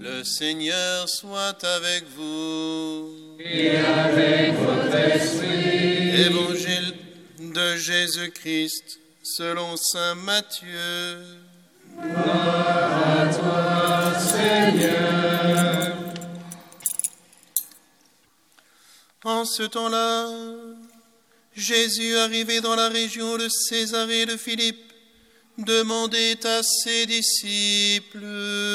Le Seigneur soit avec vous. Et avec votre esprit. Évangile de Jésus-Christ selon saint Matthieu. Gloire à toi, Seigneur. En ce temps-là, Jésus, arrivé dans la région de Césarée de Philippe, demandait à ses disciples,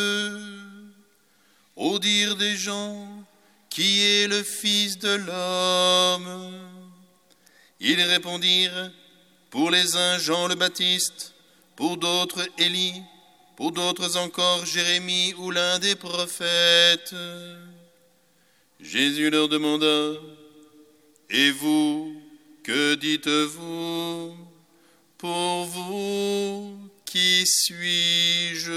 au dire des gens, qui est le Fils de l'homme? Ils répondirent, pour les uns Jean le Baptiste, pour d'autres Élie, pour d'autres encore Jérémie ou l'un des prophètes. Jésus leur demanda, et vous, que dites-vous? Pour vous, qui suis-je?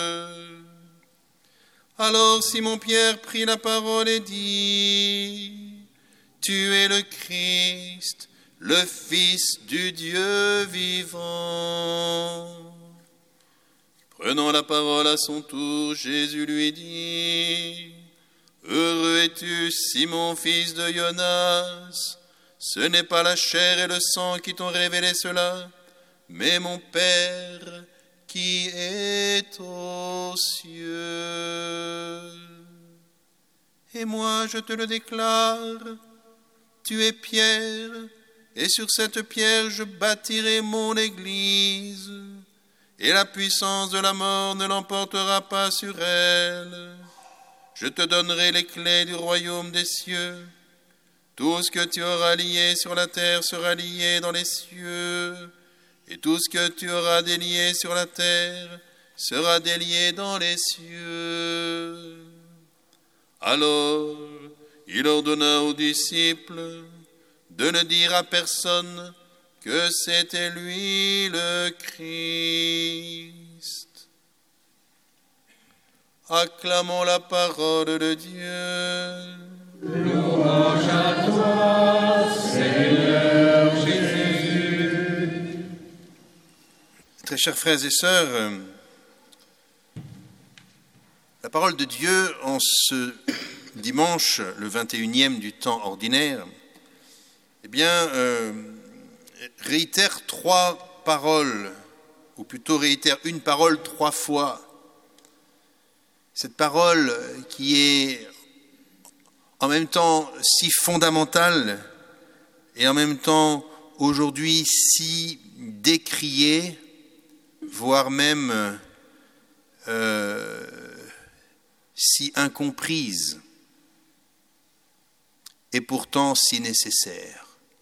Alors Simon-Pierre prit la parole et dit, tu es le Christ, le Fils du Dieu vivant. Prenant la parole à son tour, Jésus lui dit, heureux es-tu, Simon, fils de Jonas, ce n'est pas la chair et le sang qui t'ont révélé cela, mais mon Père qui est aux cieux. Et moi, je te le déclare, tu es Pierre, et sur cette pierre je bâtirai mon église, et la puissance de la mort ne l'emportera pas sur elle. Je te donnerai les clés du royaume des cieux. Tout ce que tu auras lié sur la terre sera lié dans les cieux, et tout ce que tu auras délié sur la terre sera délié dans les cieux. Alors, il ordonna aux disciples de ne dire à personne que c'était lui le Christ. Acclamons la parole de Dieu. Louange à toi, Seigneur Jésus. Très chers frères et sœurs, la parole de Dieu en ce dimanche, le 21e du temps ordinaire, réitère trois paroles, ou plutôt réitère une parole trois fois. Cette parole qui est en même temps si fondamentale et en même temps aujourd'hui si décriée, voire même si incomprise, et pourtant si nécessaire.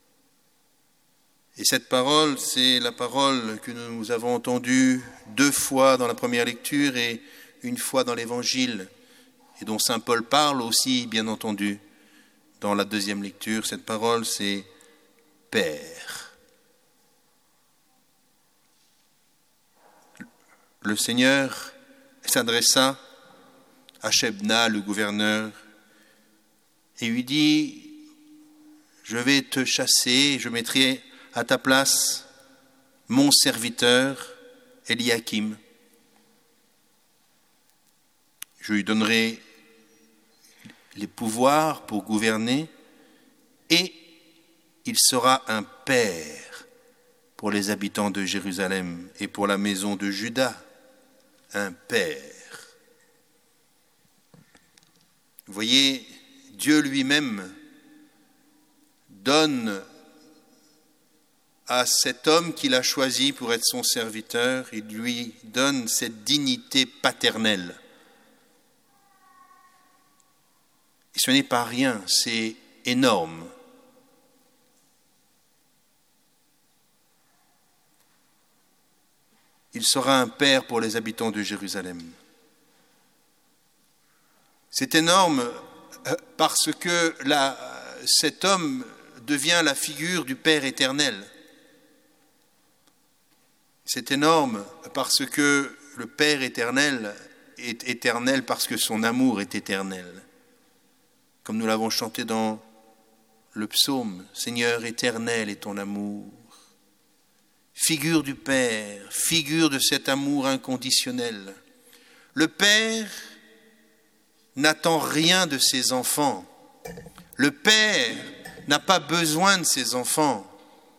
Et cette parole, c'est la parole que nous avons entendue 2 fois dans la première lecture et 1 fois dans l'Évangile, et dont saint Paul parle aussi, bien entendu, dans la 2e lecture. Cette parole, c'est Père. Le Seigneur s'adressa à Shebna, le gouverneur, et lui dit, je vais te chasser, je mettrai à ta place mon serviteur Eliakim. Je lui donnerai les pouvoirs pour gouverner et il sera un père pour les habitants de Jérusalem et pour la maison de Juda, un père. Vous voyez, Dieu lui-même donne à cet homme qu'il a choisi pour être son serviteur, il lui donne cette dignité paternelle. Et ce n'est pas rien, c'est énorme. Il sera un père pour les habitants de Jérusalem. C'est énorme parce que cet homme devient la figure du Père éternel. C'est énorme parce que le Père éternel est éternel parce que son amour est éternel. Comme nous l'avons chanté dans le psaume, « Seigneur, éternel est ton amour ». Figure du Père, figure de cet amour inconditionnel. Le Père n'attend rien de ses enfants. Le Père n'a pas besoin de ses enfants.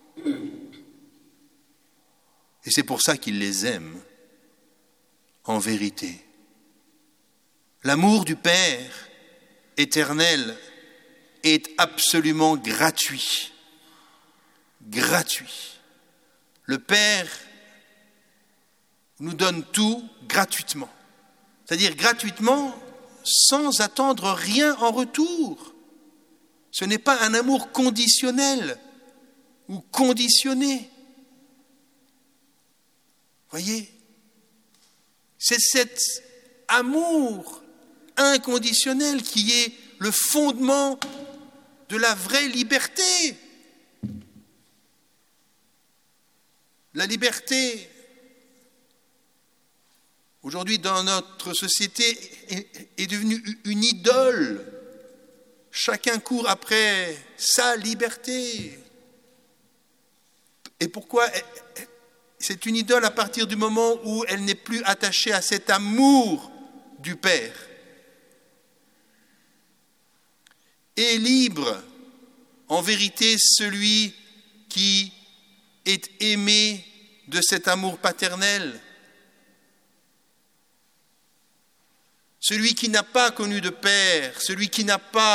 Et c'est pour ça qu'il les aime, en vérité. L'amour du Père éternel est absolument gratuit. Gratuit. Le Père nous donne tout gratuitement. C'est-à-dire gratuitement, sans attendre rien en retour. Ce n'est pas un amour conditionnel ou conditionné. Voyez, c'est cet amour inconditionnel qui est le fondement de la vraie liberté. La liberté, aujourd'hui dans notre société, est devenue une idole. Chacun court après sa liberté. Et pourquoi? C'est une idole à partir du moment où elle n'est plus attachée à cet amour du Père. Est libre, en vérité, celui qui est aimé de cet amour paternel. Celui qui n'a pas connu de Père, celui qui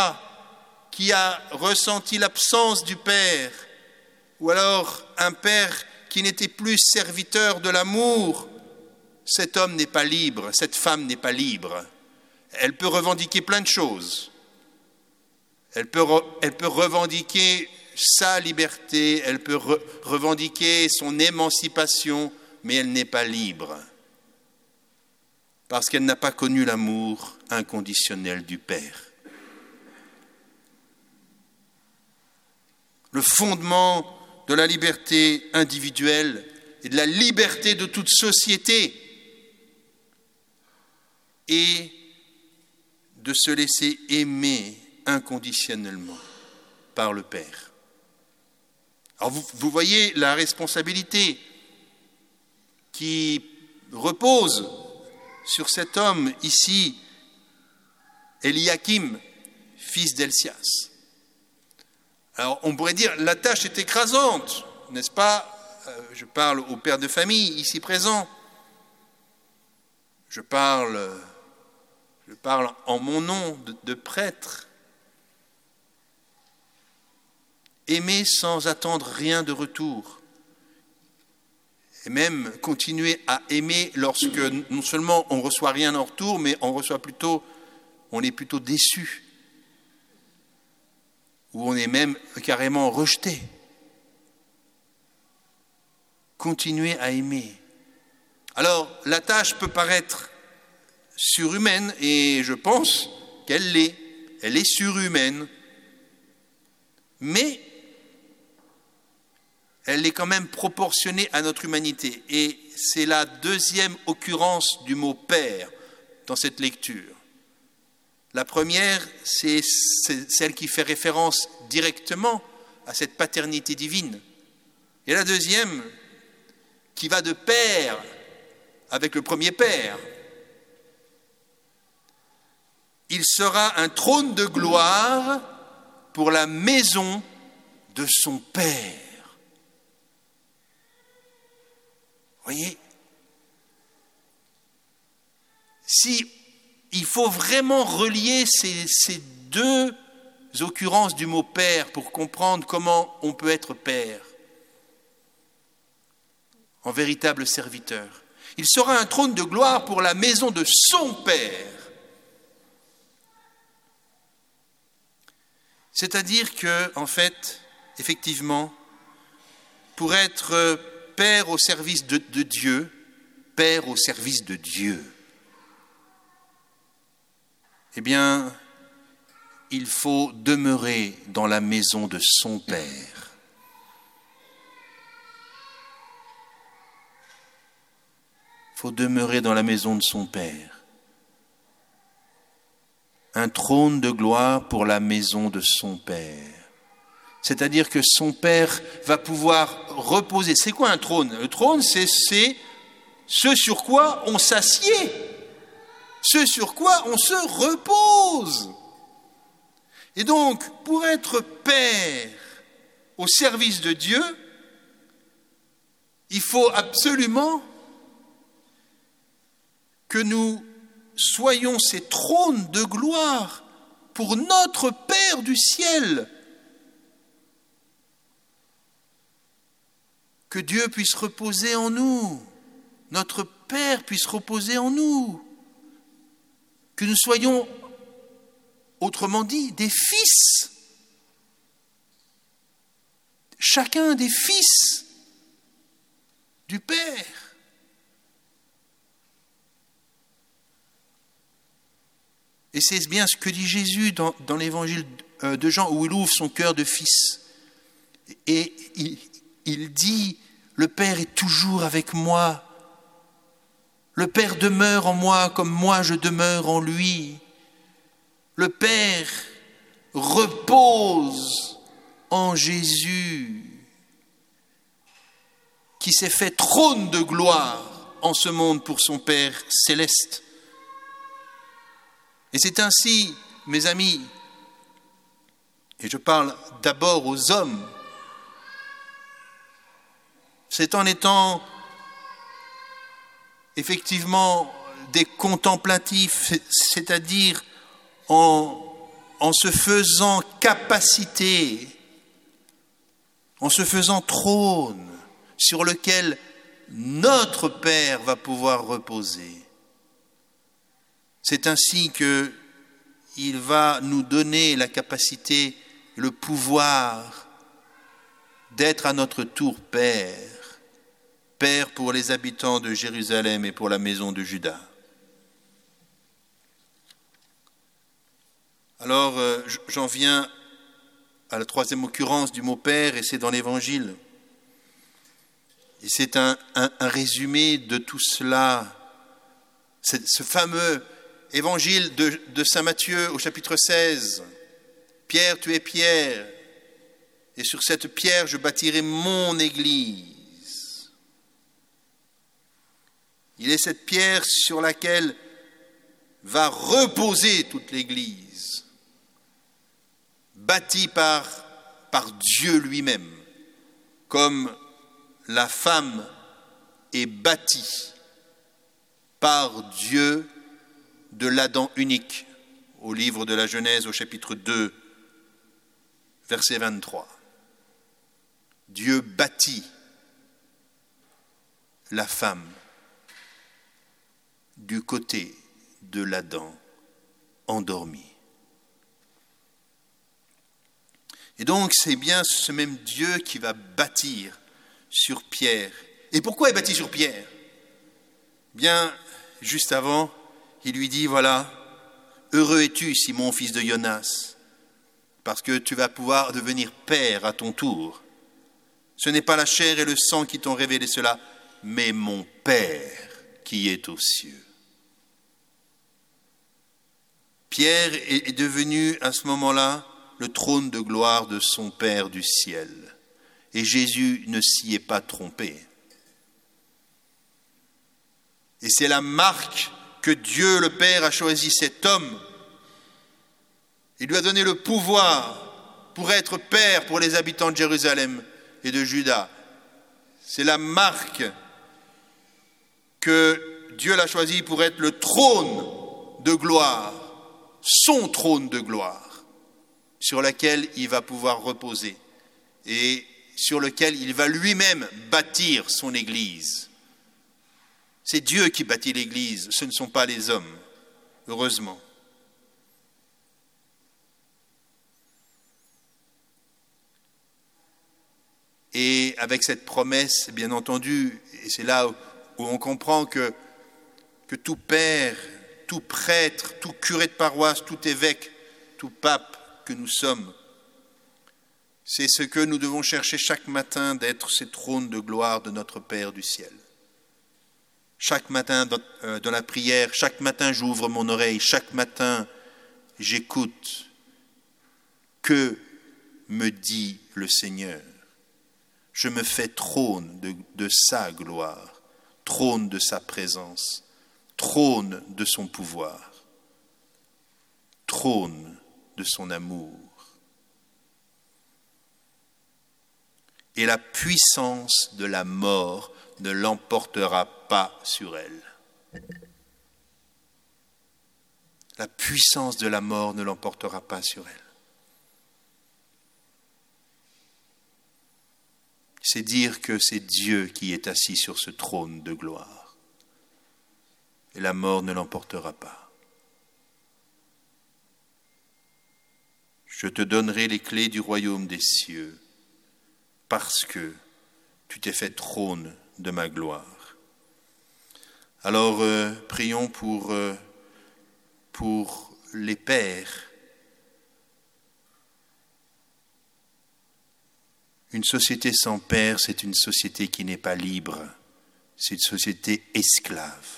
a ressenti l'absence du Père, ou alors un Père qui n'était plus serviteur de l'amour, cet homme n'est pas libre, cette femme n'est pas libre. Elle peut revendiquer plein de choses. Elle peut revendiquer sa liberté, elle peut revendiquer son émancipation, mais elle n'est pas libre. Parce qu'elle n'a pas connu l'amour inconditionnel du Père. Le fondement de la liberté individuelle et de la liberté de toute société est de se laisser aimer inconditionnellement par le Père. Alors vous voyez la responsabilité qui repose sur cet homme ici, Eliakim, fils d'Helcias. Alors on pourrait dire la tâche est écrasante, n'est-ce pas? Je parle au père de famille ici présent. Je parle en mon nom de prêtre. Aimer sans attendre rien de retour. Et même continuer à aimer lorsque non seulement on ne reçoit rien en retour, mais on est plutôt déçu. Ou on est même carrément rejeté. Continuer à aimer. Alors, la tâche peut paraître surhumaine, et je pense qu'elle l'est. Elle est surhumaine. Mais elle est quand même proportionnée à notre humanité. Et c'est la deuxième occurrence du mot « père » dans cette lecture. La première, c'est celle qui fait référence directement à cette paternité divine. Et la deuxième, qui va de pair avec le premier père. Il sera un trône de gloire pour la maison de son Père. Voyez, si il faut vraiment relier ces deux occurrences du mot Père pour comprendre comment on peut être Père, en véritable serviteur. Il sera un trône de gloire pour la maison de son Père. C'est-à-dire que, en fait, effectivement, pour être Père au service de Dieu, Père au service de Dieu, eh bien, il faut demeurer dans la maison de son Père. Il faut demeurer dans la maison de son Père. Un trône de gloire pour la maison de son Père. C'est-à-dire que son Père va pouvoir reposer. C'est quoi un trône? Le trône, c'est ce sur quoi on s'assied. ce sur quoi on se repose. Et donc, pour être père au service de Dieu, il faut absolument que nous soyons ces trônes de gloire pour notre Père du ciel. Que Dieu puisse reposer en nous, notre Père puisse reposer en nous, que nous soyons, autrement dit, des fils, chacun des fils du Père. Et c'est bien ce que dit Jésus dans l'évangile de Jean, où il ouvre son cœur de fils. Et il dit, le Père est toujours avec moi. Le Père demeure en moi comme moi je demeure en lui. Le Père repose en Jésus, qui s'est fait trône de gloire en ce monde pour son Père céleste. Et c'est ainsi, mes amis, et je parle d'abord aux hommes, c'est en étant effectivement des contemplatifs, c'est-à-dire en se faisant capacité, en se faisant trône sur lequel notre Père va pouvoir reposer. C'est ainsi qu'il va nous donner la capacité, le pouvoir d'être à notre tour Père, Père pour les habitants de Jérusalem et pour la maison de Juda. Alors, j'en viens à la troisième occurrence du mot Père, et c'est dans l'Évangile. Et c'est un résumé de tout cela. C'est ce fameux Évangile de saint Matthieu au chapitre 16. Pierre, tu es Pierre, et sur cette pierre je bâtirai mon église. Il est cette pierre sur laquelle va reposer toute l'église, bâtie par Dieu lui-même, comme la femme est bâtie par Dieu de l'Adam unique, au livre de la Genèse, au chapitre 2, verset 23. Dieu bâtit la femme du côté de l'Adam endormi. Et donc, c'est bien ce même Dieu qui va bâtir sur Pierre. Et pourquoi il bâtit sur Pierre ? Bien, juste avant, il lui dit, voilà, heureux es-tu, Simon, fils de Jonas, parce que tu vas pouvoir devenir père à ton tour. Ce n'est pas la chair et le sang qui t'ont révélé cela, mais mon Père qui est aux cieux. Pierre est devenu à ce moment-là le trône de gloire de son Père du ciel. Et Jésus ne s'y est pas trompé. Et c'est la marque que Dieu le Père a choisi cet homme. Il lui a donné le pouvoir pour être père pour les habitants de Jérusalem et de Juda. C'est la marque que Dieu l'a choisi pour être le trône de gloire, son trône de gloire, sur lequel il va pouvoir reposer et sur lequel il va lui-même bâtir son Église. C'est Dieu qui bâtit l'Église, ce ne sont pas les hommes, heureusement. Et avec cette promesse, bien entendu, et c'est là où on comprend que tout père, tout prêtre, tout curé de paroisse, tout évêque, tout pape que nous sommes, c'est ce que nous devons chercher chaque matin, d'être ces trônes de gloire de notre Père du ciel. Chaque matin dans la prière, chaque matin j'ouvre mon oreille, chaque matin j'écoute. Que me dit le Seigneur ? Je me fais trône de sa gloire, trône de sa présence, trône de son pouvoir, trône de son amour. Et la puissance de la mort ne l'emportera pas sur elle. La puissance de la mort ne l'emportera pas sur elle. C'est dire que c'est Dieu qui est assis sur ce trône de gloire. Et la mort ne l'emportera pas. Je te donnerai les clés du royaume des cieux, parce que tu t'es fait trône de ma gloire. Alors, prions pour les pères. Une société sans père, c'est une société qui n'est pas libre, c'est une société esclave.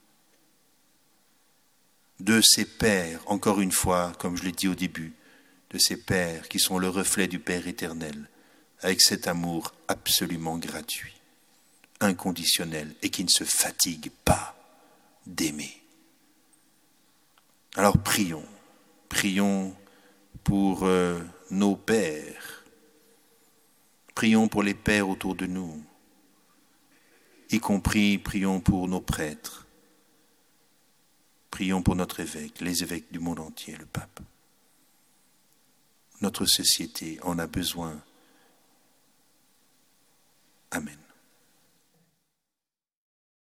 De ces pères, encore une fois, comme je l'ai dit au début, de ces pères qui sont le reflet du Père éternel, avec cet amour absolument gratuit, inconditionnel, et qui ne se fatigue pas d'aimer. Alors prions pour nos pères, prions pour les pères autour de nous, y compris prions pour nos prêtres, prions pour notre évêque, les évêques du monde entier, le pape. Notre société en a besoin. Amen.